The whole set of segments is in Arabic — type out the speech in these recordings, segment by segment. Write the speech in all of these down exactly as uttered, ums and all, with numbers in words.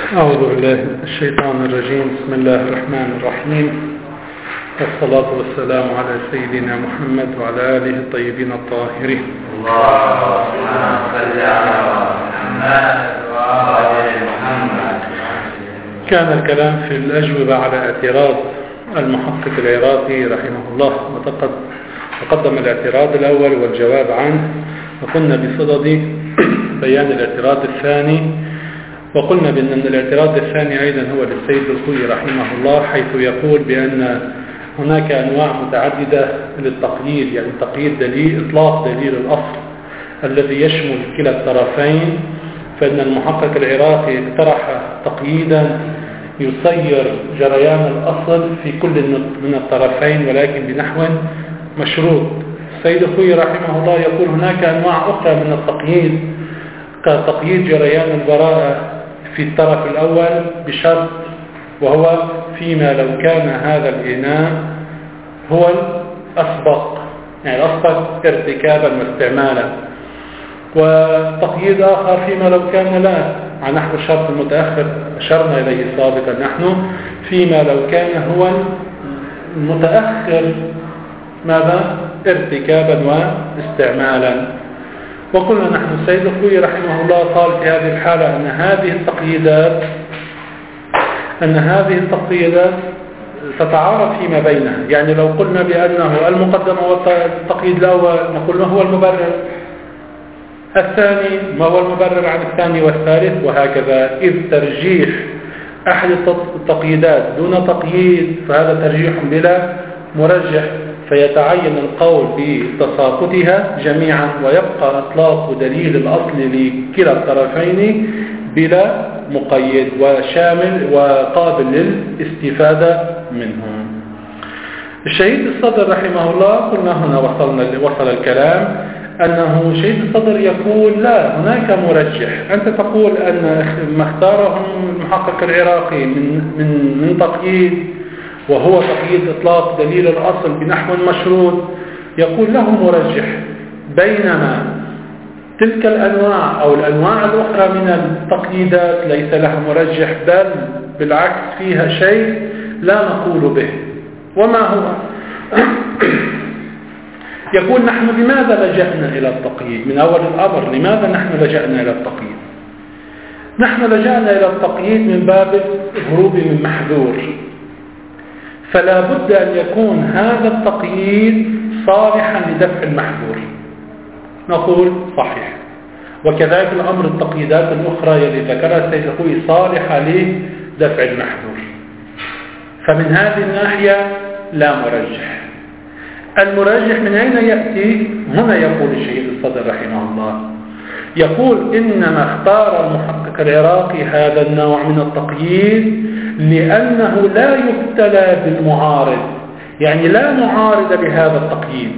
أعوذ بالله من الشيطان الرجيم. بسم الله الرحمن الرحيم، والصلاة والسلام على سيدنا محمد وعلى آله الطيبين الطاهرين. اللهم صل على محمد وعلى محمد. كان الكلام في الأجوبة على اعتراض المحقق العراقي رحمه الله، وتقد تقدم الاعتراض الأول والجواب عنه، وقلنا بصدد بيان الاعتراض الثاني، وقلنا بأن الاعتراض الثاني أيضا هو للسيد الخوئي رحمه الله، حيث يقول بأن هناك أنواع متعددة للتقييد، يعني تقييد دليل إطلاق دليل الأصل الذي يشمل كلا الطرفين. فإن المحقق العراقي اقترح تقييدا يصير جريان الأصل في كل من الطرفين ولكن بنحو مشروط. السيد الخوئي رحمه الله يقول هناك أنواع أخرى من التقييد، كتقييد جريان البراءة في الطرف الأول بشرط، وهو فيما لو كان هذا الإناء هو الأسبق، يعني الأسبق ارتكابا واستعمالا. وتقييد آخر فيما لو كان لا، عن نحو الشرط المتأخر أشرنا إليه سابقا نحن، فيما لو كان هو المتأخر ماذا ارتكابا واستعمالا. وقلنا نحن السيد الخوئي رحمه الله قال في هذه الحالة أن هذه التقييدات أن هذه التقييدات تتعارض فيما بينها. يعني لو قلنا بأنه المقدم هو التقييد الأول نقول ما هو المبرر، الثاني ما هو المبرر عن الثاني والثالث، وهكذا. إذ ترجيح أحد التقييدات دون تقييد فهذا ترجيح بلا مرجح، فيتعين القول بتساقطها جميعا، ويبقى إطلاق دليل الأصل لكلا الطرفين بلا مقيد وشامل وقابل للاستفادة منه. الشهيد الصدر رحمه الله قلنا هنا وصلنا وصل الكلام أنه شهيد الصدر يقول لا، هناك مرجح. أنت تقول أن ما اختاره المحقق العراقي من من من تقييد وهو تقييد إطلاق دليل الأصل بنحو مشروط، يقول له مرجح، بينما تلك الأنواع أو الأنواع الأخرى من التقييدات ليس لها مرجح، بل بالعكس فيها شيء لا نقول به. وما هو؟ يقول نحن لماذا لجأنا إلى التقييد من أول الأمر؟ لماذا نحن لجأنا إلى التقييد؟ نحن لجأنا إلى التقييد من باب الهروب من محذور، فلا بد أن يكون هذا التقييد صالحا لدفع المحظور. نقول صحيح. وكذلك الأمر التقييدات الأخرى التي ذكرها السيد الخوئي صالحة لدفع المحظور. فمن هذه الناحية لا مرجح. المرجح من أين يأتي؟ هنا يقول الشهيد الصدر رحمه الله، يقول إنما اختار المحقق العراقي هذا النوع من التقييد لأنه لا يبتلى بالمعارض، يعني لا معارض لهذا التقييد.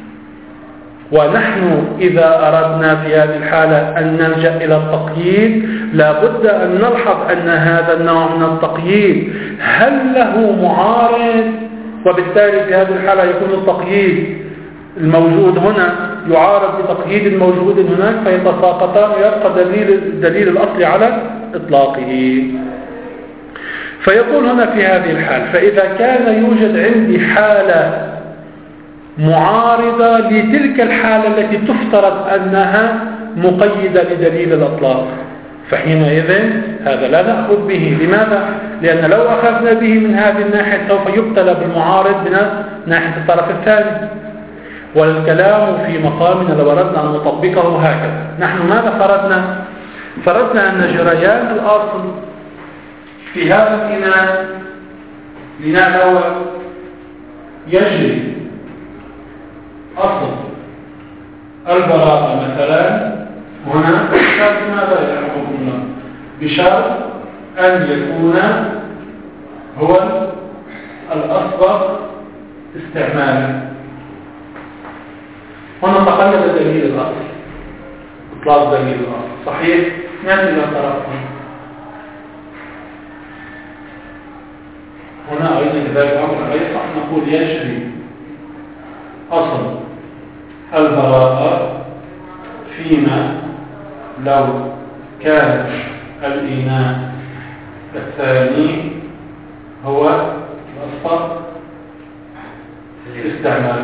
ونحن إذا أردنا في هذه الحالة أن نلجأ إلى التقييد لا بد أن نلحظ أن هذا النوع من التقييد هل له معارض، وبالتالي في هذه الحالة يكون التقييد الموجود هنا يعارض بتقييد موجود هناك، فيتساقطان ويبقى دليل دليل الأصل على إطلاقه. فيقول هنا في هذه الحال، فإذا كان يوجد عندي حالة معارضة لتلك الحالة التي تفترض أنها مقيدة لدليل الإطلاق، فحينئذ هذا لا نأخذ به. لماذا؟ لأن لو أخذنا به من هذه الناحية سوف يبتلى بالمعارض من ناحية الطرف الثاني، والكلام في مقامنا لو أردنا أن نطبقه هكذا. نحن ماذا فرضنا؟ فرضنا أن جريان الأصل في هذا الإناء الإناء الأول يجري أصل البراءة مثلا هنا بشرط ماذا يحكمنا؟ بشرط أن يكون هو الأسبق استعمالا. هنا تقلد دليل الأصل، إطلاق دليل الأصل صحيح. نأتي إلى طرفنا هنا أيضا كذلك أمر أي صح، نقول يجري أصل البراءة فيما لو كان الإناء الثاني هو الأصل الاستعمال.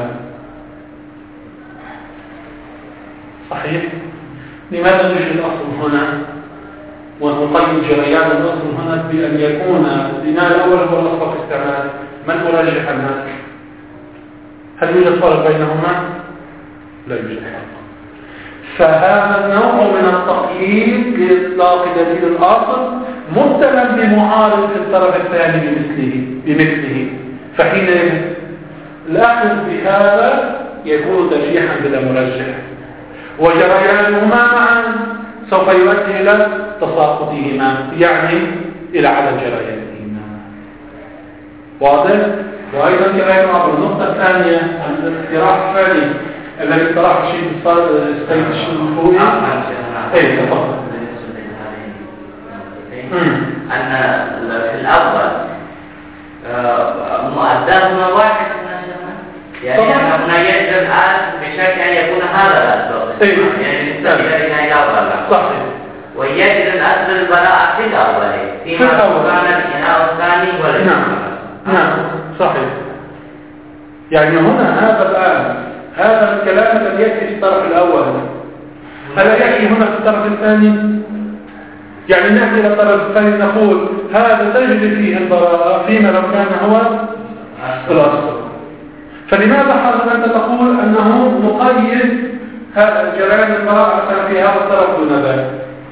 صحيح؟ لماذا نجد الأصل هنا ونقيد جريان الأصل هنا بأن يكون البناء الأول هو الأصل في الاستعمال؟ من مرجح الناس؟ هل يوجد فرق بينهما؟ لا يوجد فرق. فهذا النوع من التقييد لإطلاق دليل الأصل مبتلى بمعارض في الطرف الثاني بمثله بمثله فحينئذ الأخذ بهذا يكون ترجيحا بلا مرجح، وجريانهما معا سوف يؤدي إلى تساقطهما، يعني إلى عدم جريانهما. واضح؟ وأيضا كما يقع بالنقطة الثانية الاقتراح الثاني الذي اقترح الشيخ السيد الشنفوري. اي تفضل. أن في الأول مؤداهما واحد يعني هنا يجب الآن بشكل أن يكون هذا الأصل يعني نستطيع أن يأول صحيح، ويجب الأصل البراءة في الأول فيما كان الإناء الثاني ولا نعم نعم صحيح. يعني هنا هذا الآن هذا الكلام الذي يأتي في الطرف الأول هل يأتي هنا في الطرف الثاني؟ يعني نأتي إلى الطرف الثاني نقول هذا تجري فيه البراءة فيما لو كان هو الأصل. فلماذا حاول أنت تقول أنه مقيد هذا جريان البراءة في هذا الطرف دون ذلك؟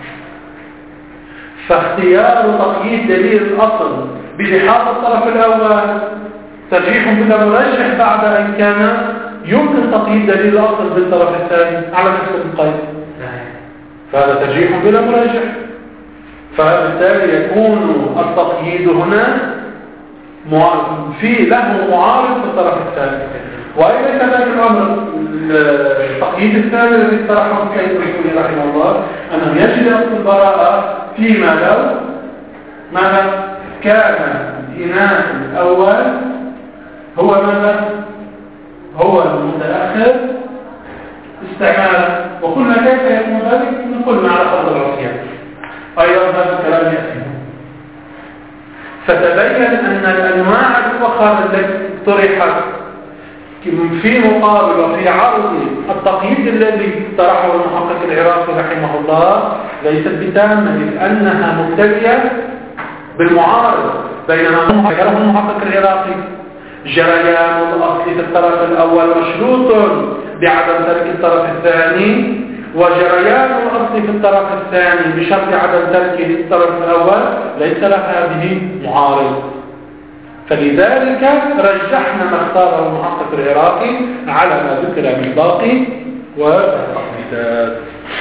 فاختيار تقييد دليل الأصل بلحاظ الطرف الأول ترجيح بلا مرجح بعد أن كان يمكن تقييد دليل الأصل بالطرف الثاني على نفس القيد، فهذا ترجيح بلا مرجح. فبالتالي يكون التقييد هنا في له معارض في الطرف الثاني. وأيضا كذلك الأمر التقييد الثاني الذي اقترحه السيد الشنفوري رحمه الله أنه يجب أصل البراءة فيما لو ماذا كان الإناء الأول هو ماذا هو المتأخر استعمالا، وقلنا كيف يكون ذلك؟ نقول مع فرض العصيان. أيضا هذا الكلام يأتي فتبين أن الأنواع الأخرى التي طرحت في مقابل وفي عرض التقييد الذي طرحه المحقق العراقي رحمه الله ليست بتامة، لأنها مبتدئة بالمعارض بينما ذكره المحقق العراقي جريان الأصل في الطرف الأول مشروط بعدم ترك الطرف الثاني، وجريان الأصل في الطرف الثاني بشرط عدم ترك الطرف الأول ليس لها به معارض. فلذلك رجحنا ما اختاره المحقق العراقي على ما ذكر من باقي والتقييدات.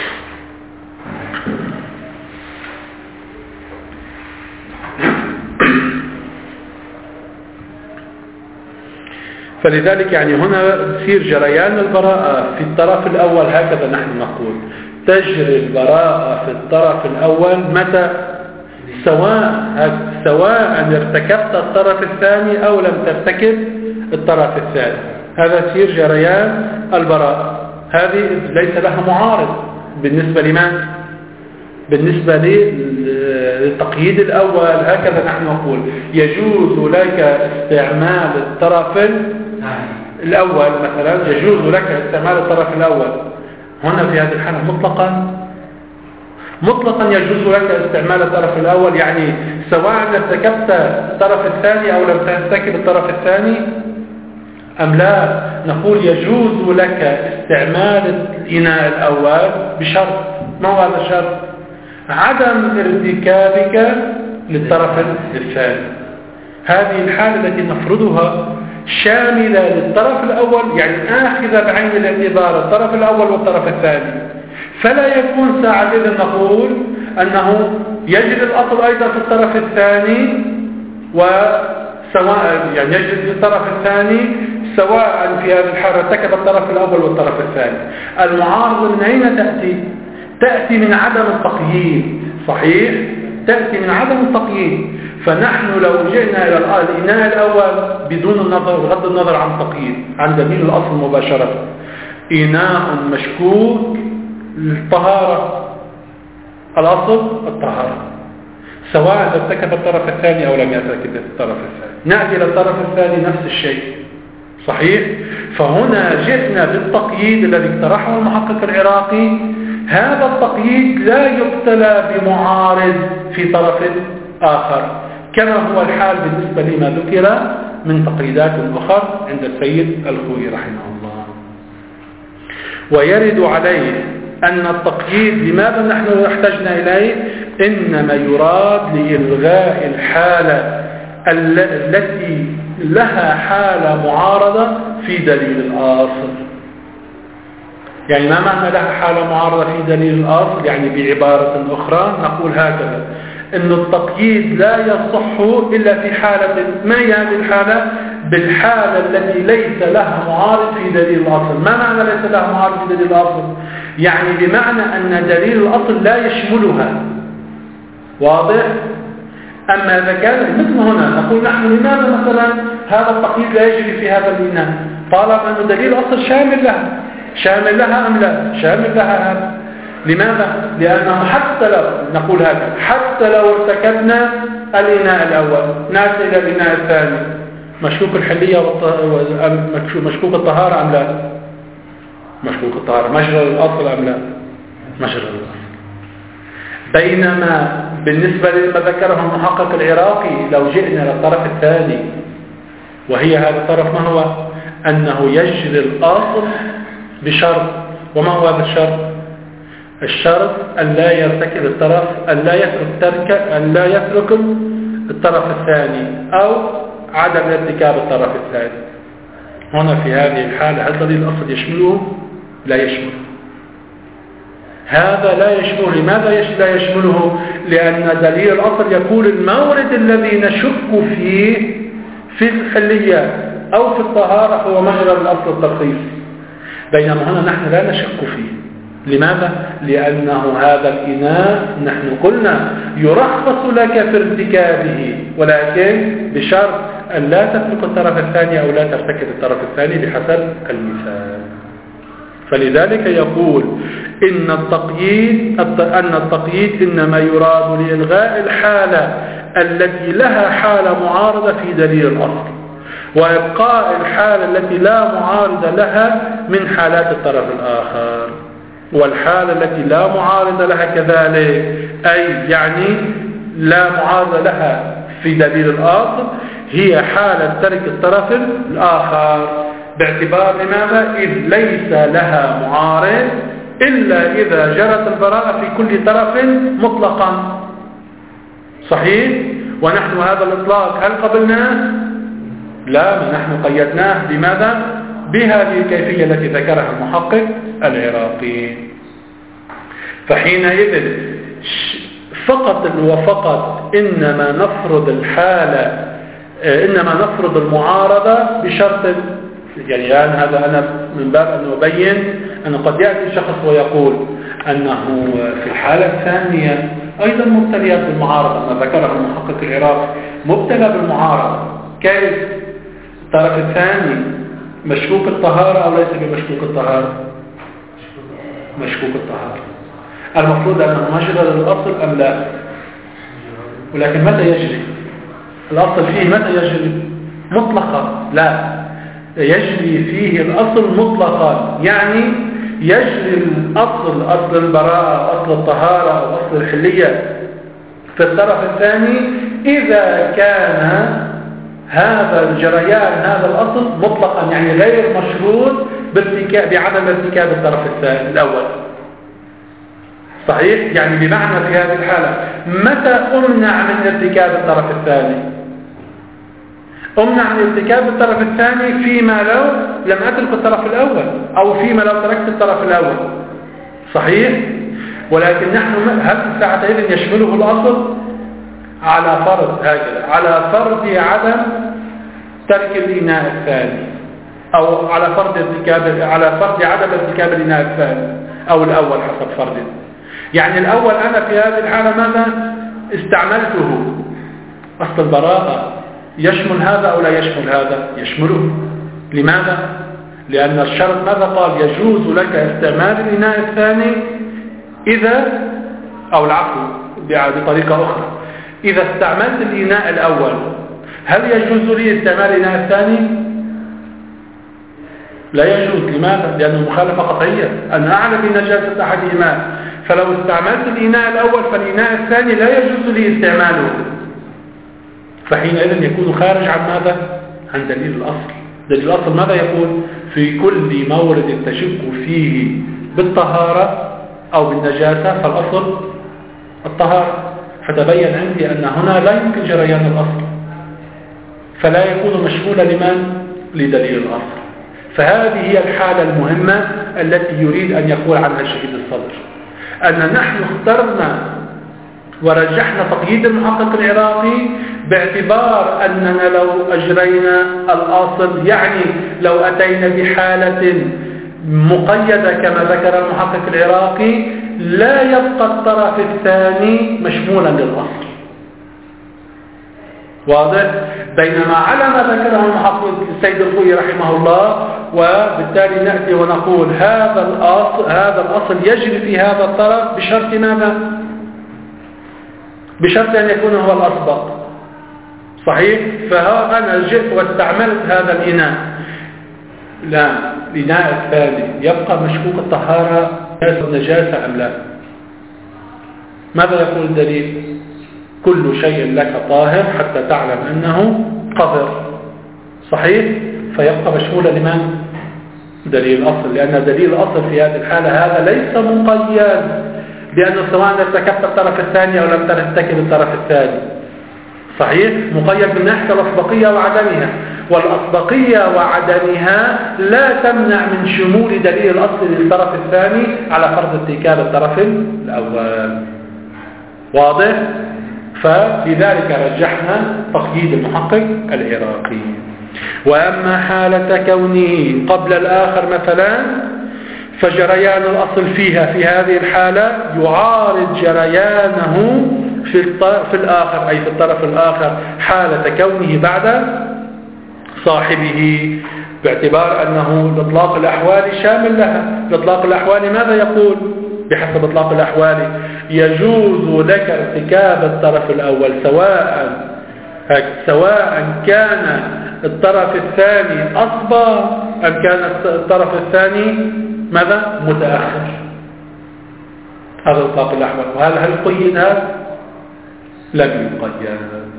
فلذلك يعني هنا تصير جريان البراءة في الطرف الأول هكذا نحن نقول تجري البراءة في الطرف الأول متى سواء سواء ارتكبت الطرف الثاني أو لم ترتكب الطرف الثاني، هذا تصير جريان البراءة. هذه ليس لها معارض بالنسبة لمن؟ بالنسبة للتقييد الأول هكذا نحن نقول يجوز لك استعمال الطرف الأول مثلا يجوز لك استعمال الطرف الأول هنا في هذه الحالة مطلقا مطلقا يجوز لك استعمال الطرف الأول، يعني سواء ارتكبت الطرف الثاني أو لم ترتكب الطرف الثاني أم لا. نقول يجوز لك استعمال الإناء الأول بشرط، ما هو هذا الشرط؟ عدم ارتكابك للطرف الثاني. هذه الحالة التي نفرضها شاملة للطرف الأول، يعني آخذة بعين الاعتبار الطرف الأول والطرف الثاني، فلا يكون ساعتها نقول أنه يجري الأصل أيضا في الطرف الثاني وسواء يعني يجري في الطرف الثاني سواء في هذه الحالة ارتكب الطرف الأول والطرف الثاني. المعارضة من أين تأتي؟ تأتي من عدم التقييد. صحيح؟ تأتي من عدم التقييد. فنحن لو جئنا إلى الإناء الأول بدون النظر بغض النظر عن التقييد عن دليل الأصل مباشرة، إناء مشكوك للطهارة، الأصل الطهارة، سواء ارتكب الطرف الثاني أو لم يرتكب الطرف الثاني. نأتي إلى الطرف الثاني نفس الشيء، صحيح؟ فهنا جئنا بالتقييد الذي اقترحه المحقق العراقي. هذا التقييد لا يبتلى بمعارض في طرف آخر، كما هو الحال بالنسبة لما ذكر من تقييدات أخرى عند السيد الخوئي رحمه الله. ويرد عليه أن التقييد لماذا نحن احتجنا إليه؟ إنما يراد لإلغاء الحالة التي لها حالة معارضة في دليل الأصل. يعني ما معنى لها حالة معارضة في دليل الأصل؟ يعني بعبارة أخرى نقول هكذا، أن التقييد لا يصح إلا في حالة، ما هي هذه الحالة؟ بالحالة التي ليس لها معارض في دليل الأصل. ما معنى ليس لها معارض في دليل الأصل؟ يعني بمعنى أن دليل الأصل لا يشملها. واضح؟ أما إذا كان مثل هنا نقول نحن لماذا مثلا هذا التقييد لا يجري في هذا البناء؟ طالما أن دليل الأصل شامل لها، شامل لها أم لا؟ شامل لها هذا. لماذا؟ لأنه حتى لو نقول هكذا، حتى لو ارتكبنا الإناء الأول نأتي إلى الإناء الثاني، مشكوك الحلية مشكوك الطهارة أم لا؟ مشكوك الطهارة. مجرى الأصل أم لا؟ مجرى الأصل. بينما بالنسبة لما ذكره المحقق العراقي لو جئنا للطرف الثاني، وهي هذا الطرف ما هو؟ أنه يجري الأصل بشرط. وما هو هذا الشرط؟ الشرط أن لا يرتكب الطرف، أن لا يترك ترك أن لا يترك الطرف الثاني أو عدم ارتكاب الطرف الثاني. هنا في هذه الحالة هل دليل الأصل يشمله؟ لا يشمله. هذا لا يشمله. لماذا لا يشمله؟ لأن دليل الأصل يقول المورد الذي نشك فيه في الحلية أو في الطهارة هو مجرى الأصل الترخيص، بينما هنا نحن لا نشك فيه. لماذا؟ لأنه هذا الإناء نحن قلنا يرخص لك في ارتكابه، ولكن بشرط أن لا تترك الطرف الثاني أو لا ترتكب الطرف الثاني بحسب المثال. فلذلك يقول إن التقييد أن التقييد إنما يراد لإلغاء الحالة التي لها حالة معارضة في دليل الأصل، وإبقاء الحالة التي لا معارضة لها من حالات الطرف الآخر. والحالة التي لا معارض لها كذلك، أي يعني لا معارض لها في دليل الأصل، هي حالة ترك الطرف الآخر، باعتبار لماذا؟ إذ ليس لها معارض إلا إذا جرت البراءة في كل طرف مطلقا. صحيح؟ ونحن هذا الإطلاق هل قبلناه؟ لا، نحن قيدناه بماذا؟ بهذه الكيفية التي ذكرها المحقق العراقي. فحينئذ فقط وفقط إنما نفرض الحالة، إنما نفرض المعارضة بشرط، يعني الآن هذا أنا من باب أن أبين أنه قد يأتي شخص ويقول أنه في الحالة الثانية أيضا مبتليات بالمعارضة، ما ذكره المحقق العراقي مبتلى بالمعارضة. كيف؟ الطرف الثاني مشكوك الطهارة أو ليس بمشكوك الطهارة؟ مشكوك الطهارة. المفروض أنه مجرى للأصل أم لا؟ ولكن متى يجري؟ الأصل فيه متى يجري؟ مطلقا لا، يجري فيه الأصل مطلقا، يعني يجري الأصل، أصل البراءة، أصل الطهارة أو أصل الحلية في الطرف الثاني إذا كان هذا الجريان هذا الأصل مطلقا، يعني غير مشروط بعدم ارتكاب الطرف الثاني الأول. صحيح؟ يعني بمعنى في هذه الحالة متى أمنع من ارتكاب الطرف الثاني؟ أمنع من ارتكاب الطرف الثاني فيما لو لم أترك الطرف الأول، أو فيما لو تركت الطرف الأول. صحيح؟ ولكن نحن هل ساعتئذ يشمله الأصل؟ على فرض هكذا، على فرض عدم ترك الإناء الثاني، أو على فرض ارتكاب، على فرض عدم ارتكاب الإناء الثاني أو الأول حسب فرض. يعني الأول أنا في هذه الحالة ماذا استعملته؟ أصل البراءة يشمل هذا أو لا يشمل هذا؟ يشمله. لماذا؟ لأن الشرط ماذا قال؟ يجوز لك استعمال الإناء الثاني إذا، أو العفو بطريقة أخرى، إذا استعملت الإناء الأول هل يجوز لي استعمال الإناء الثاني؟ لا يجوز. لماذا؟ لأنه مخالفة قطعية، أنا أعلم بنجاسة أحدهما، فلو استعملت الإناء الأول فالإناء الثاني لا يجوز لي استعماله، فحينئذ يكون خارج عن ماذا؟ عن دليل الأصل. دليل الأصل ماذا يقول؟ في كل مورد تشك فيه بالطهارة أو بالنجاسة فالأصل الطهارة، فتبين عندي أن هنا لا يمكن جريان الأصل، فلا يكون مشمولا لمن؟ لدليل الأصل. فهذه هي الحالة المهمة التي يريد أن يقول عنها شهيد الصدر، أن نحن اخترنا ورجحنا تقييد المحقق العراقي باعتبار أننا لو أجرينا الأصل، يعني لو أتينا بحالة مقيدة كما ذكر المحقق العراقي، لا يبقى الطرف الثاني مشمولا للأصل. واضح؟ بينما على ما ذكره المحقق السيد الخوئي رحمه الله، وبالتالي نأتي ونقول هذا الأصل هذا الأصل يجري في هذا الطرف بشرط ماذا؟ بشرط أن يكون هو الأسبق. صحيح؟ فها أنا جئت واستعملت هذا الإناء، لا، الإناء الثاني يبقى مشكوك الطهارة نجاسة أم لا؟ ماذا يقول الدليل؟ كل شيء لك طاهر حتى تعلم أنه قذر. صحيح؟ فيبقى مشمولا لمن؟ دليل الأصل، لأن دليل الأصل في هذه الحالة هذا ليس مقيد بأنه سواء ارتكبت الطرف الثاني أو لم ترتكب الطرف الثاني. صحيح؟ مقيد من ناحية الأسبقية وعدمها، والأسبقية وعدمها لا تمنع من شمول دليل الأصل للطرف الثاني على فرض ارتكاب الطرف الأول. واضح؟ فلذلك رجحنا تقييد المحقق العراقي. وأما حالة كونه قبل الآخر مثلا فجريان الأصل فيها في هذه الحالة يعارض جريانه في في الآخر، أي في الطرف الآخر حالة كونه بعد صاحبه، باعتبار أنه إطلاق الأحوال شامل لها. إطلاق الأحوال ماذا يقول؟ بحسب إطلاق الأحوال يجوز لك ارتكاب الطرف الأول سواء سواء كان الطرف الثاني أصبى أم كان الطرف الثاني ماذا؟ متأخر. هذا إطلاق الأحوال. وهل هل قيدها؟ لم يقيد.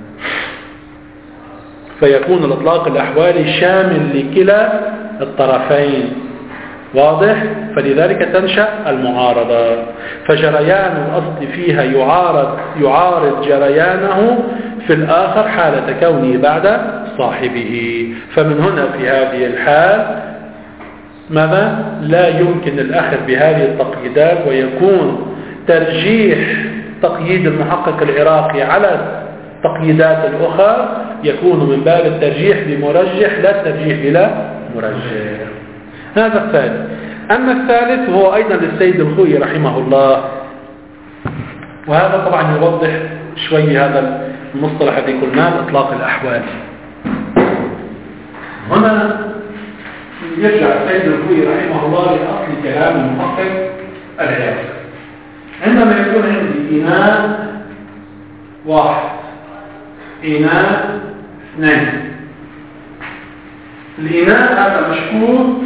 فيكون الإطلاق الأحوالي شامل لكلا الطرفين. واضح؟ فلذلك تنشأ المعارضة، فجريان الأصل فيها يعارض يعارض جريانه في الآخر حالة كونه بعد صاحبه. فمن هنا في هذه الحال ماذا؟ لا يمكن الأخذ بهذه التقييدات، ويكون ترجيح تقييد المحقق العراقي على التقييدات الأخرى يكون من باب الترجيح بمرجح لا الترجيح بلا مرجح. هذا الثالث. أما الثالث هو أيضا للسيد الخوئي رحمه الله، وهذا طبعا يوضح شوي هذا المصطلح الذي قلناه إطلاق الأحوال. هنا يرجع السيد الخوئي رحمه الله لأصل كلام المحقق العراقي. عندما يكون عندي إناء واحد، إناء اثنين، الإناء هذا مشكوك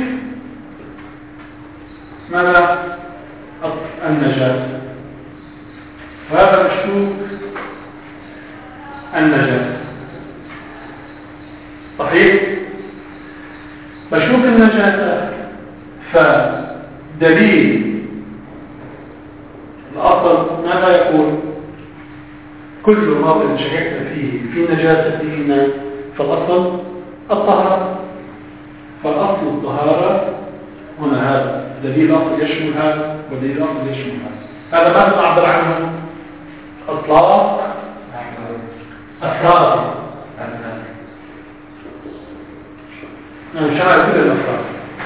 ماذا؟ النجاسة، وهذا مشكوك النجاسة. صحيح؟ مشكوك النجاسة، فدليل الأصل ماذا يقول؟ كل موضع شككت فيه في نجاسته فالأصل الطهارة، فالأصل الطهارة. هنا هذا دليل الأصل يشمل هذا ودليل الأصل يشمل هذا. هذا ما نعبر عنه إطلاق أفراد. مش عارف كده الأفراد.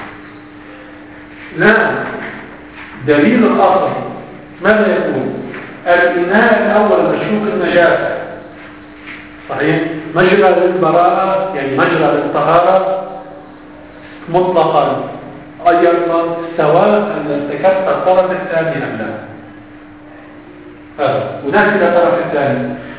لا، دليل الأصل ماذا يقول؟ الإناء الأول مشكوك النجاسة. صحيح؟ مجرى للبراءة يعني مجرى للطهارة مطلقا، أيضا سواء أن ارتكبت الطرف الثاني أم لا. هذا ونأتي إلى الطرف الثاني.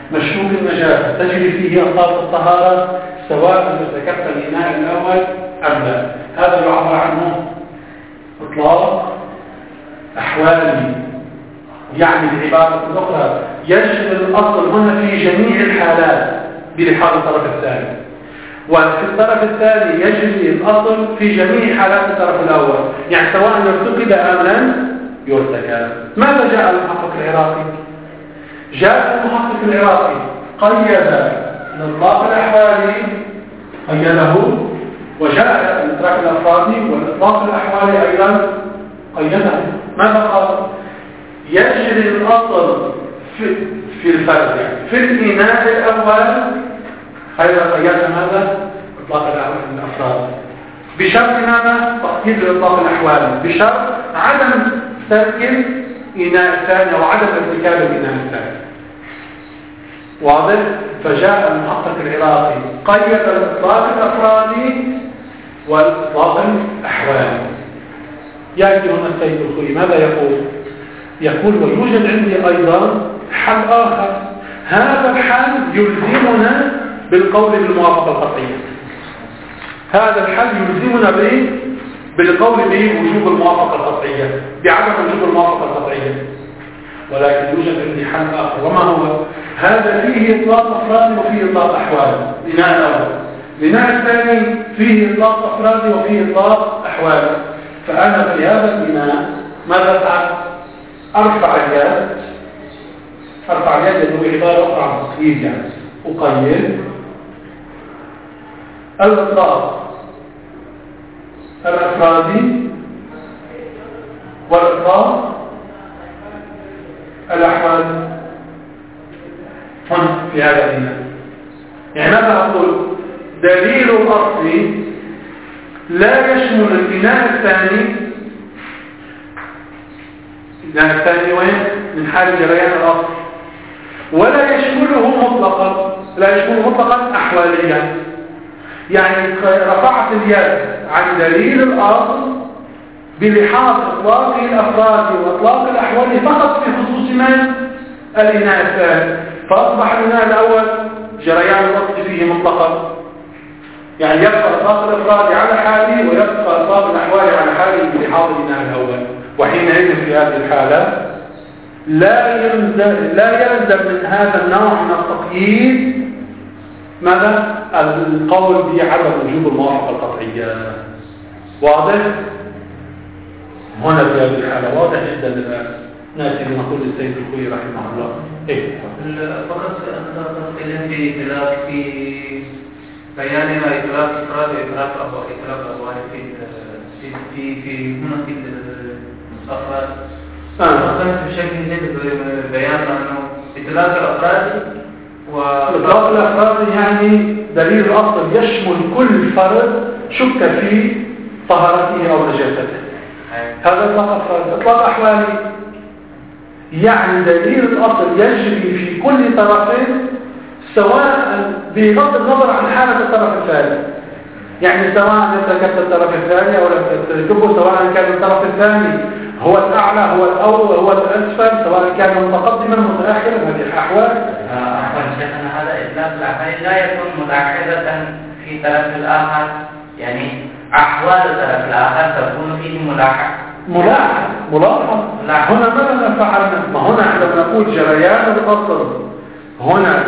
مشكوك النجاسة تجري فيه ألفاظ الطهارة سواء ارتكبت الإناء الأول أم لا. هذا يعبر عنه إطلاق أحوالي، يعني بعبارة أخرى يجري الأصل هنا في جميع الحالات بلحاظ الطرف الثاني، وفي الطرف الثاني يجري الأصل في جميع حالات الطرف الأول، يعني سواء يرتكب أم لم يرتكب. ماذا جاء المحقق العراقي؟ جاء المحقق العراقي قيد الإطلاق الأحوالي قيده، وجاء الإطلاق الأفرادي والإطلاق الأحوالي أيضا قيده. ماذا قال؟ يجري الأصل في, في الفرد، يعني في الإناء الأول خير قيادة ماذا؟ إطلاق الأفراد، بشرط ماذا؟ تقييد الإطلاق الأحوالي، بشرط عدم ترك إناء الثاني أو عدم ارتكاب الإناء الثاني. واضح؟ فجاء المحقق العراقي قيد الإطلاق الأفرادي والإطلاق الأحوالي. يأتي هنا السيد الخوي ماذا يقول؟ يقول ويوجد عندي أيضا حل آخر، هذا الحل يلزمنا بالقول بالموافقة القطعية. هذا الحل يلزمنا به بالقول بوجوب الموافقة القطعية بعدم وجوب الموافقة القطعية. ولكن يوجد عندي حل آخر، وما هو؟ هذا فيه إطلاق أفرادي وفيه إطلاق أحوالي. بناء الأول، بناء الثاني فيه إطلاق أفرادي وفيه إطلاق أحوالي. فأنا في هذا البناء ماذا أفعل؟ أرفع اليد، أرفع اليد اللي هو عبارة أخرى عن تقييد، يعني أقيد الإطلاق الأفرادي والإطلاق الأحوالي هنا في هذا البناء. يعني ماذا أقول؟ دليل الأصل لا يشمل البناء الثاني. البناء الثاني وين؟ من حال جريان الأصل، ولا يشمله مطلقا، لا يشمله مطلقا أحواليا. يعني رفعت اليد عن دليل الأصل بلحاظ إطلاق الأفراد وإطلاق الأحوال فقط في خصوص من؟ الإناء الثاني. فأصبح الإناء الأول جريان الأصل فيه مطلقا، يعني يبقى إطلاق الأفراد على حاله ويبقى إطلاق الأحوال على حاله بلحاظ الإناء الأول. وحينئذ في هذه الحالة لا يلزم لا يلزم من هذا النوع من التقييد ماذا؟ القول بعدم وجوب الموافقة القطعية. واضح؟ هنا في هذه الحالة واضح جدا الآن. نأتي لنقول للسيد الخوي رحمه الله. إيه؟ فقط أنت في إطلاق في بياننا إطلاق إفراد وإطلاق أبواب إطلاق أبواب في في في هنا في الأفراد. وكان بشكل جيد بيان أنه إطلاق الأفراد إطلاق الأفراد يعني دليل الأصل يشمل كل فرد شك في طهارته أو نجاسته. هذا إطلاق أفراد. إطلاق أحوالي يعني دليل الأصل يجري في كل طرف سواء بغض النظر عن حالة الطرف الثاني. يعني سواء ارتكبت الطرف الثاني أو لم ترتكبه، سواء كان الطرف الثاني هو الأعلى هو الأول هو الأسفل، سواء كان متقدما متأخرا، هذه الأحوال. أحوال شيخنا هذا إطلاق الأحوال لا يكون متعقدة في طرف الآخر، يعني أحوال الطرف الآخر تكون فيه ملاحظة. ملاحظ ملاحظ هنا ماذا نفعلنا؟ ما هنا عندما نقول جريان الأصل هنا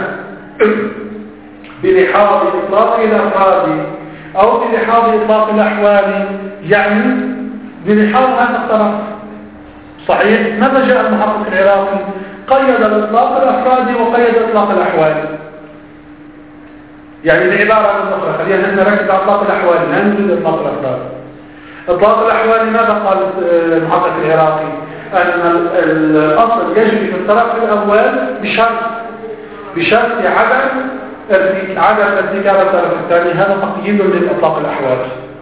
بلحاظ إطلاق الأفراد أو بلحاظ إطلاق الأحوال، يعني بلحاظ هذا الطرف. صحيح؟ ماذا جاء المحقق العراقي؟ قيد الإطلاق الأفراد وقيد إطلاق الأحوال. يعني العبارة الأخرى خلينا نركز على إطلاق الأحوال، لا نريد إطلاق الأفراد. إطلاق الأحوال ماذا قال المحقق العراقي؟ أن الأصل يجري في الطرف الأول بشرط بشرط عدم عدم ارتكاب الطرف الثاني. هذا تقييد للإطلاق الأحوال.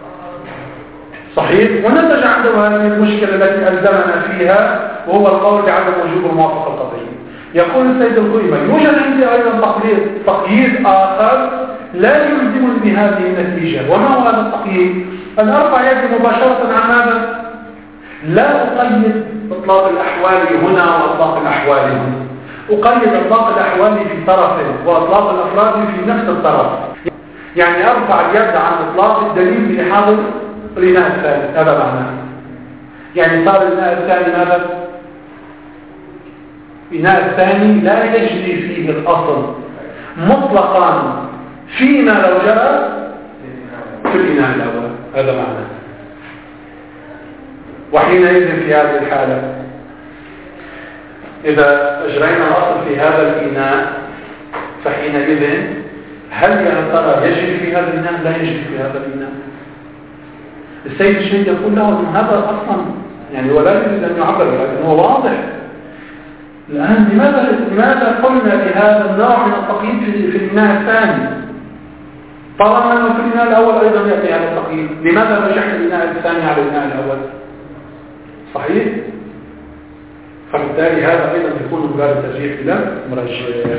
صحيح؟ ونتج عنده هذه المشكلة التي ألزمنا فيها، وهو القول بعدم وجوب الموافقة القطعية. يقول السيد الخويمة يوجد عندي أيضا تقييد تقييد آخر لا يلزمني بهذه النتيجة. وما هو هذا التقييد؟ أن أرفع يدي مباشرة عن ماذا؟ لا أقيد إطلاق الأحوال هنا وإطلاق الأحوال هنا، أقيد إطلاق الأحوال في طرفه وإطلاق الأفراد في نفس الطرف. يعني أرفع اليد عن إطلاق الدليل بلحاظ الإناء الثاني. هذا معناه. يعني صار الإناء الثاني ماذا؟ الإناء الثاني لا يجري فيه الأصل مطلقا فيما لو جاء في الإناء الأول. هذا معناه. وحينئذ في هذه الحالة إذا أجرينا الأصل في هذا الإناء فحينئذ هل يا ترى يجري في هذا الإناء؟ لا يجري في هذا الإناء. السيد الشهيد يقول له أن هذا أصلا يعني ولا يريد أن يعبر لكن هو واضح. الآن لماذا لماذا قلنا بهذا النوع من التقييد في, في الإناء الثاني؟ طالما أنه في الإناء الأول أيضا يأتي هذا التقييد، لماذا رجحت الإناء الثاني على الإناء الأول؟ صحيح؟ فبالتالي هذا أيضا يكون من باب الترجيح إلى مرجح.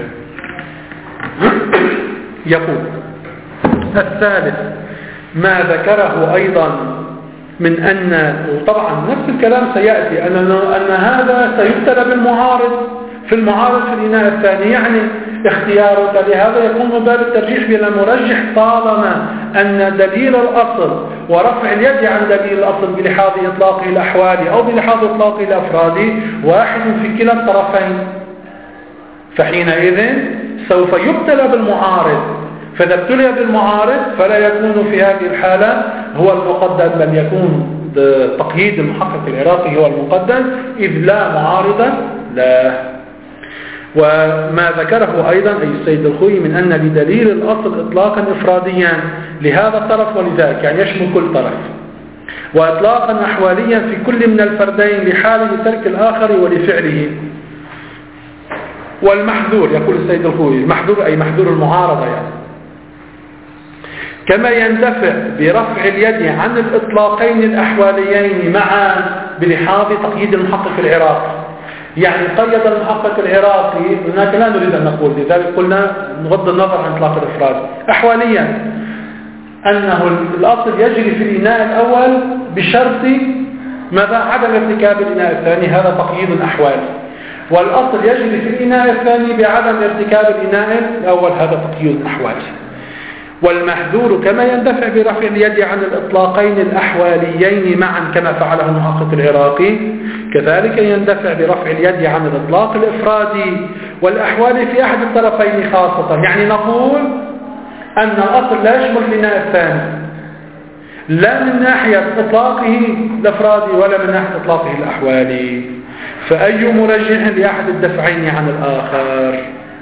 يقول الثالث ما ذكره أيضا من أن وطبعا نفس الكلام سيأتي أن, أن هذا سيبتلى بالمعارض في المعارض في الإناء الثاني، يعني اختياره لهذا يكون من باب الترجيح إلى مرجح طالما أن دليل الأصل ورفع اليد عن دليل الأصل بلحاظ إطلاقه الأحوال أو بلحاظ إطلاقه الأفراد واحد في كلا الطرفين، فحينئذ سوف يبتلى بالمعارض. فإذا ابتلي بالمعارض فلا يكون في هذه الحالة هو المقدم بل يكون تقييد المحقق العراقي هو المقدم إذ لا معارضا لا. وما ذكره أيضا أي السيد الخوي من أن لدليل الأصل إطلاقا إفراديا لهذا الطرف ولذاك، يعني يشمل كل طرف، وإطلاقا أحواليا في كل من الفردين لحاله لترك الآخر ولفعله. والمحذور يقول السيد الخوي المحذور أي محذور المعارضة يعني كما يندفع برفع اليد عن الإطلاقين الأحواليين معا بلحاظ تقييد المحقق العراقي. يعني قيد المحقق العراقي هناك لا نريد أن نقول، لذلك قلنا نغض النظر عن إطلاق الإفراد أحواليا أنه الأصل يجري في الإناء الأول بشرط ماذا؟ عدم ارتكاب الإناء الثاني، هذا تقييد أحوالي. والأصل يجري في الإناء الثاني بعدم ارتكاب الإناء الأول، هذا تقييد أحوالي. والمحذور كما يندفع برفع اليد عن الإطلاقين الأحواليين معا كما فعله المحقق العراقي، كذلك يندفع برفع اليد عن الإطلاق الإفرادي والأحوال في أحد الطرفين خاصة. يعني نقول أن الأصل لا يشمل الإناء الثاني لا من ناحية إطلاقه الإفرادي ولا من ناحية إطلاقه الأحوالي، فأي مرجح لأحد الدفعين عن الآخر.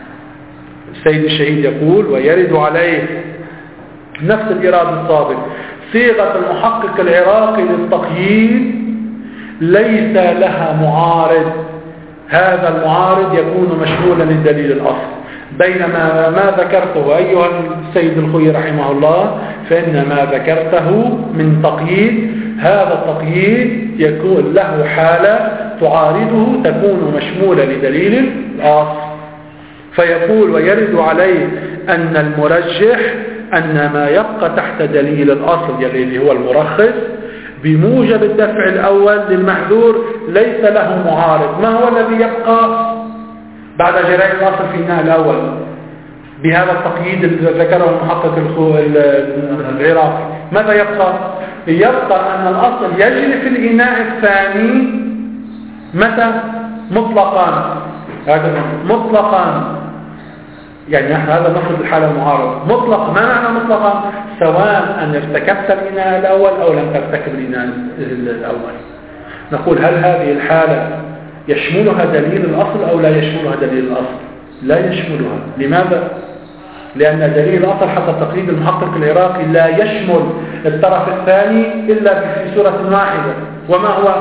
السيد الشهيد يقول ويرد عليه نفس الإرادة السابق صيغة المحقق العراقي للتقييد ليس لها معارض، هذا المعارض يكون مشمولا للدليل الأصل. بينما ما ذكرته أيها السيد الخوي رحمه الله فإن ما ذكرته من تقييد هذا التقييد يكون له حالة تعارضه تكون مشمولة لدليل الأصل. فيقول ويرد عليه أن المرجح أن ما يبقى تحت دليل الأصل الذي هو المرخص بموجب الدفع الأول للمحذور ليس له معارض. ما هو الذي يبقى بعد جريان الأصل في الإناء الأول بهذا التقييد الذي ذكره المحقق العراقي؟ ماذا يبقى؟ يبقى أن الأصل يجري في الإناء الثاني متى؟ مطلقا، هذا مطلقا، يعني نحن هذا نفرض الحالة المعارضة مطلق. ما معنى مطلقا؟ سواء أن ارتكبت الإناء الأول أو لم ترتكب الإناء الأول. نقول هل هذه الحالة يشملها دليل الأصل أو لا يشملها دليل الأصل؟ لا يشملها. لماذا؟ لأن دليل الأصل حسب تقييد المحقق العراقي لا يشمل الطرف الثاني إلا في سورة واحدة، وما هو؟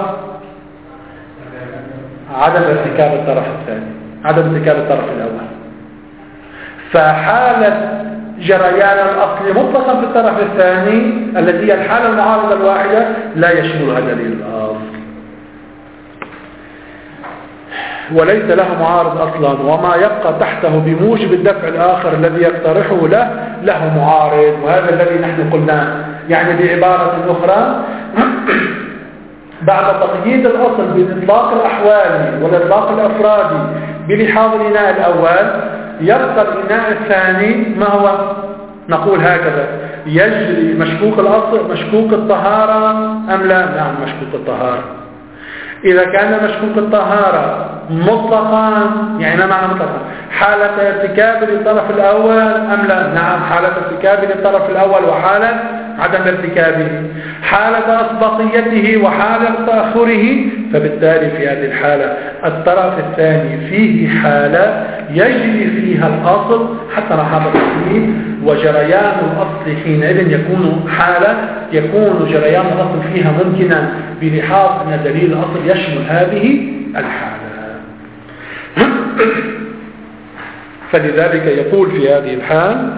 عدم ارتكاب الطرف الثاني، عدم ارتكاب الطرف الأول. فحالة جريان الأصل مطلقا في الطرف الثاني التي هي الحالة المعارضة الواحدة لا يشملها دليل الأصل، وليس له معارض أصلا. وما يبقى تحته بموجب الدفع الآخر الذي يقترحه له له معارض، وهذا الذي نحن قلناه. يعني بعبارة أخرى بعد تقييد الأصل بالإطلاق الأحوالي والإطلاق الأفرادي بلحاظ الإناء الأول، يبقى الإناء الثاني ما هو؟ نقول هكذا: يجري مشكوك الأصل مشكوك الطهارة أم لا؟ نعم مشكوك الطهارة. إذا كان مشكوك الطهارة مطلقا، يعني ما معنى مطلقا؟ حالة ارتكاب للطرف الأول أم لا؟ نعم حالة ارتكاب للطرف الأول وحالة عدم ارتكابه، حالة أسبقيته وحالة تأخره. فبالتالي في هذه الحالة الطرف الثاني فيه حالة يجري فيها الأصل حتى نحافظ عليه، وجريان الأصل حينئذ يكون حالة يكون جريان الأصل فيها ممكنا بلحاظ أن دليل الأصل يشمل هذه الحالة. فلذلك يقول في هذه الحال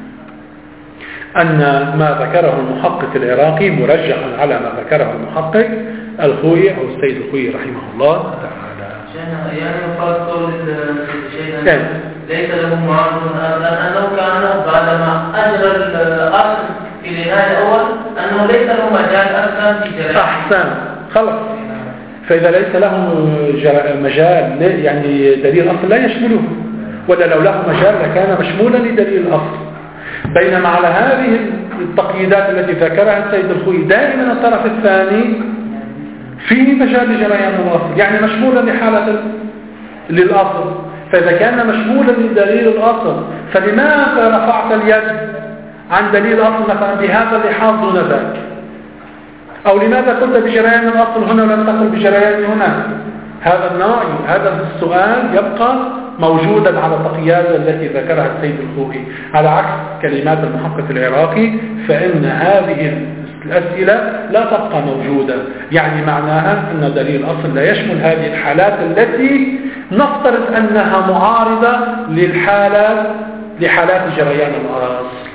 أن ما ذكره المحقق العراقي مرجح على ما ذكره المحقق الخوئي أو السيد الخوئي رحمه الله تعالى. يعني قال قول الشيخ ليس له معارض أنه كان بعدما أجرى الأصل في الإناء الأول أنه ليس له مجال أصلا في جرائم. أحسن خلاص. فإذا ليس له مجال يعني دليل الأصل لا يشمله، ولا لو له مجال لكان مشمولا لدليل الأصل. بينما على هذه التقييدات التي ذكرها السيد الخوئي دائما الطرف الثاني فيه مجال لجريان الأصل، يعني مشمولا لحالة للأصل. فإذا كان مشمولا لدليل الأصل فلماذا رفعت اليد عن دليل الأصل مثلا بهذا اللحاظ دون ذاك؟ أو لماذا قلت بجريان الأصل هنا ولم تقل بجريان هنا؟ هذا النوع هذا السؤال يبقى موجودا على التقييدات التي ذكرها السيد الخوئي، على عكس كلمات المحقق العراقي فإن هذه الأسئلة لا تبقى موجودة. يعني معناها أن دليل الأصل لا يشمل هذه الحالات التي نفترض أنها معارضة للحالات لحالات جريان الأصل.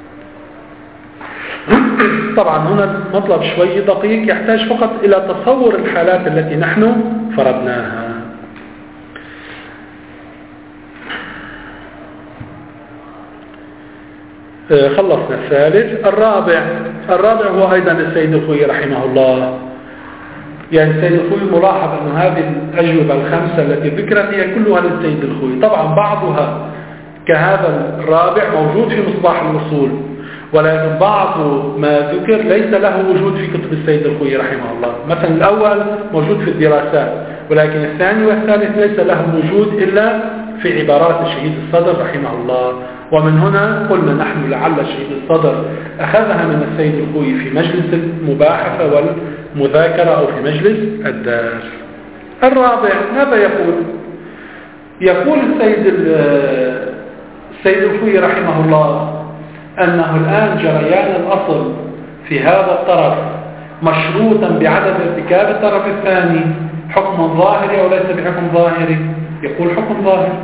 طبعا هنا مطلب شوي دقيق يحتاج فقط إلى تصور الحالات التي نحن فرضناها. خلصنا الثالث. الرابع الرابع هو أيضا السيد الخوئي رحمه الله. يعني السيد الخوئي ملاحظ أن هذه الأجوبة الخمسة التي ذكرت هي كلها للسيد الخوئي. طبعا بعضها كهذا الرابع موجود في مصباح الوصول، ولكن بعض ما ذكر ليس له وجود في كتب السيد الخوئي رحمه الله. مثلا الأول موجود في الدراسات، ولكن الثاني والثالث ليس له وجود إلا في عبارات الشهيد الصدر رحمه الله. ومن هنا قلنا نحن لعل الشهيد الصدر أخذها من السيد الخوئي في مجلس المباحثة والمذاكرة أو في مجلس الدرس. الرابع ماذا يقول؟ يقول السيد السيد الخوئي رحمه الله أنه الآن جريان الأصل في هذا الطرف مشروطا بعدم ارتكاب الطرف الثاني حكم ظاهري أو ليس بحكم ظاهري؟ يقول حكم ظاهري.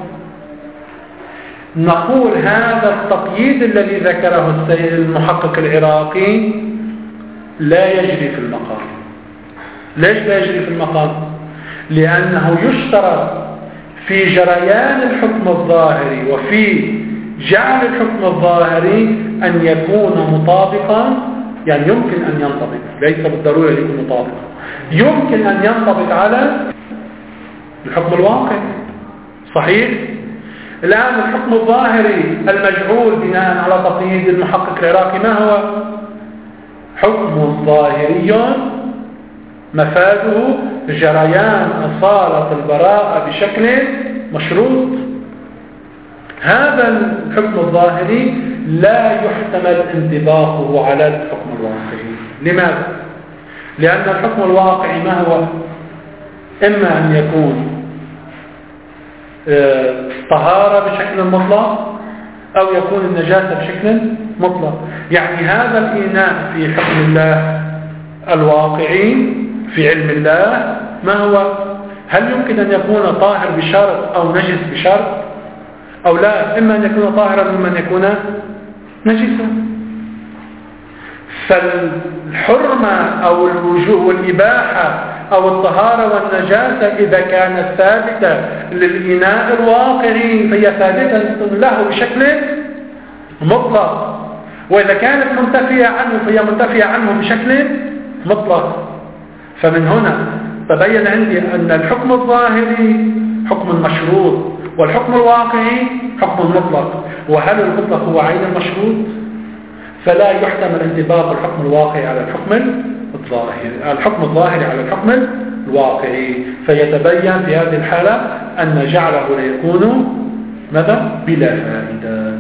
نقول هذا التقييد الذي ذكره السيد المحقق العراقي لا يجري في المقام. ليش لا يجري في المقام؟ لأنه يشترط في جريان الحكم الظاهري وفي جعل الحكم الظاهري أن يكون مطابقا، يعني يمكن أن ينطبق، ليس بالضرورة يكون مطابقا، يمكن أن ينطبق على الحكم الواقعي. صحيح؟ الآن الحكم الظاهري المجعول بناء على تقييد المحقق العراقي ما هو؟ حكم ظاهري مفاده جريان أصالة البراءة بشكل مشروط. هذا الحكم الظاهري لا يحتمل انطباقه على الحكم الواقعي. لماذا؟ لأن الحكم الواقعي ما هو؟ إما أن يكون طهارة بشكل مطلق أو يكون النجاسة بشكل مطلق. يعني هذا الإيناء في حكم الله الواقعي في علم الله ما هو؟ هل يمكن أن يكون طاهر بشرط أو نجس بشرط أو لا؟ إما أن يكون طاهرا وإما أن يكون نجسا. فالحرمة أو الوجوب والإباحة أو الطهارة والنجاسة إذا كانت ثابتة للإناء الواقعي فهي ثابتة له بشكل مطلق، وإذا كانت منتفية عنه فهي منتفية عنه بشكل مطلق. فمن هنا تبين عندي أن الحكم الظاهري حكم مشروط، والحكم الواقعي حكم مطلق. وهل المطلق هو عين المشروط؟ فلا يحتمل انطباق الحكم الواقعي على الحكم الظاهري الحكم الظاهري على الحكم الواقعي، فيتبين في هذه الحالة أن جعله ليكون ماذا؟ بلا فائدة.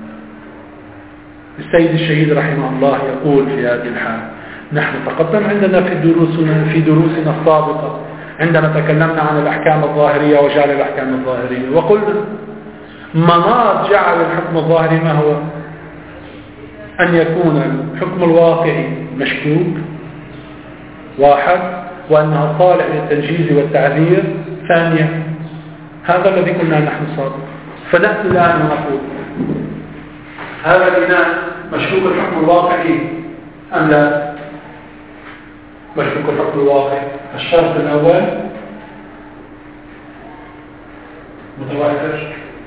السيد الشهيد رحمه الله يقول في هذه الحالة: نحن تقدم عندنا في دروسنا في دروسنا السابقة عندما تكلمنا عن الأحكام الظاهرية وجعل الأحكام الظاهرية، وقلنا مناط جعل الحكم الظاهري ما هو؟ أن يكون الحكم الواقعي مشكوك واحد، وأنها صالح للتنجيز والتعذير ثانيا. هذا الذي قلنا نحن سابقا. فنأتي الآن ونقول: هذا البناء مشكوك الحكم الواقعي أم لا؟ مشكوك الحكم الواقعي. الشرط الأول متوافر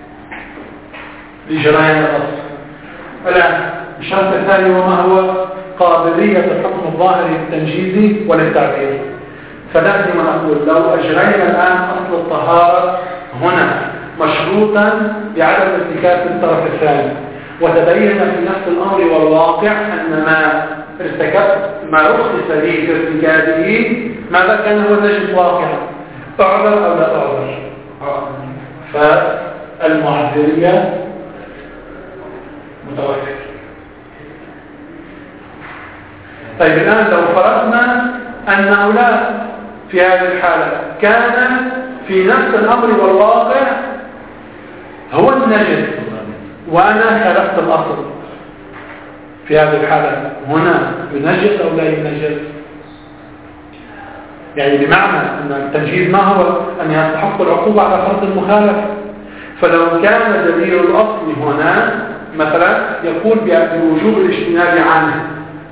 لجرائم الأصل. الآن الشرط الثاني وما هو؟ قابلية الحكم الظاهري للتنجيز وللتعبير. فنأتي ونقول: لو أجرينا الآن أصل الطهارة هنا مشروطا بعدم ارتكاب الطرف الثاني، وتبين في نفس الأمر والواقع أن ما ارتكب ما رخص لي في ارتكابه ماذا كان هو النجس واقعا، أعذر أو لا أعذر؟ فالمعذرية متوفر. طيب الآن لو فرضنا أن هؤلاء في هذه الحالة كان في نفس الأمر والواقع هو النجس وأنا خالفت الأصل، في هذه الحالة هنا ينجس أو لا ينجس؟ يعني بمعنى أن التنجيز ما هو؟ أن يستحق العقوبة على فرض المخالفة. فلو كان دليل الأصل هنا مثلا يقول بوجوب الاجتناب عنه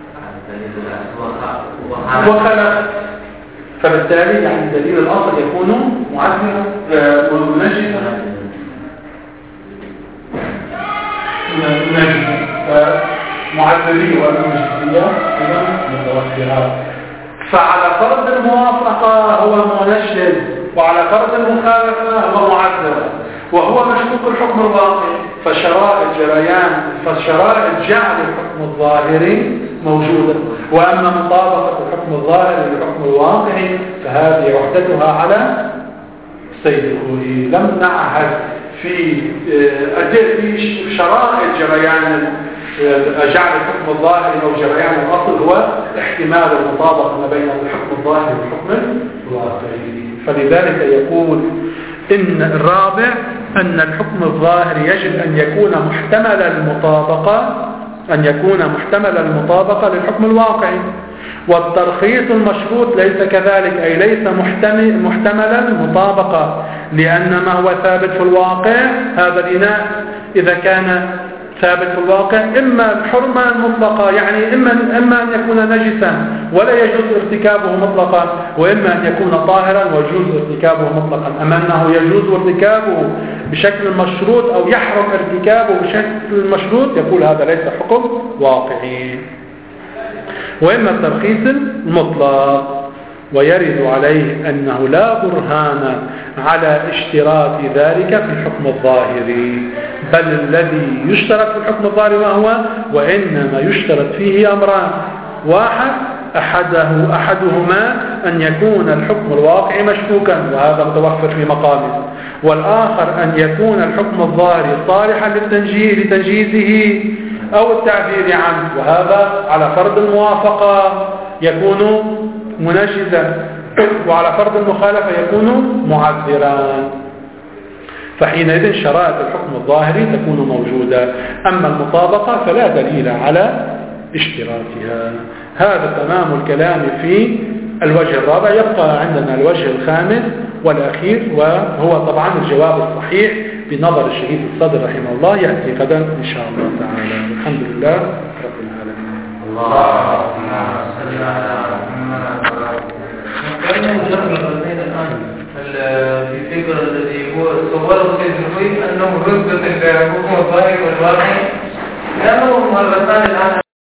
وخلف، فبالتالي يعني دليل الأصل يكون معذرا ومنجسا فمعذري والمنجسية متوفرات. فعلى فرض الموافقة هو منجس، وعلى فرض المخالفة هو معذر، وهو مشكوك الحكم الواقعي. فشرائط جريان فشرائط جعل الحكم الظاهري موجودة، وأما مطابقة الحكم الظاهري للحكم الواقعي فهذه وحدتها على السيد الخوئي. لم نعهد في في شرائط جريان جعل الحكم الظاهري أو جريان الأصل هو احتمال المطابقة ما بين الحكم الظاهري والحكم الواقعي. فلذلك يقول إن الرابع أن الحكم الظاهري يجب أن يكون محتمل المطابقة أن يكون محتمل المطابقة للحكم الواقعي. والترخيص المشروط ليس كذلك، أي ليس محتمل محتملا المطابقة، لأن ما هو ثابت في الواقع هذا الإناء إذا كان ثابت في الواقع إما الحرمة المطلقة، يعني إما, إما أن يكون نجسا ولا يجوز ارتكابه مطلقا، وإما أن يكون طاهرا ويجوز ارتكابه مطلقا. أما أنه يجوز ارتكابه بشكل مشروط أو يحرم ارتكابه بشكل مشروط يقول هذا ليس حكم واقعي. وإما الترخيص المطلق، ويرد عليه أنه لا برهان على اشتراط ذلك في الحكم الظاهري، بل الذي يشترط في الحكم الظاهري ما هو؟ وإنما يشترط فيه أمران: واحد أحده أحدهما أن يكون الحكم الواقعي مشكوكا وهذا متوفر في مقامه، والآخر أن يكون الحكم الظاهري صالحا لتنجيزه أو التعبير عنه، وهذا على فرض الموافقة يكون منجزا، وعلى فرض المخالفة يكون معذرا. فحينئذ شرائط الحكم الظاهري تكون موجودة، أما المطابقة فلا دليل على اشتراطها. هذا تمام الكلام في الوجه الرابع. يبقى عندنا الوجه الخامس والأخير، وهو طبعا الجواب الصحيح بنظر الشهيد الصدر رحمه الله، يأتي غدا إن شاء الله تعالى. الحمد لله رب العالمين. اللهم صل على محمد. كان نجرب الآن في فكر الذي هو صوره سيد الخوئي أنه رتبة الحكم الظاهري والواقعي، لأنه مرتان الآن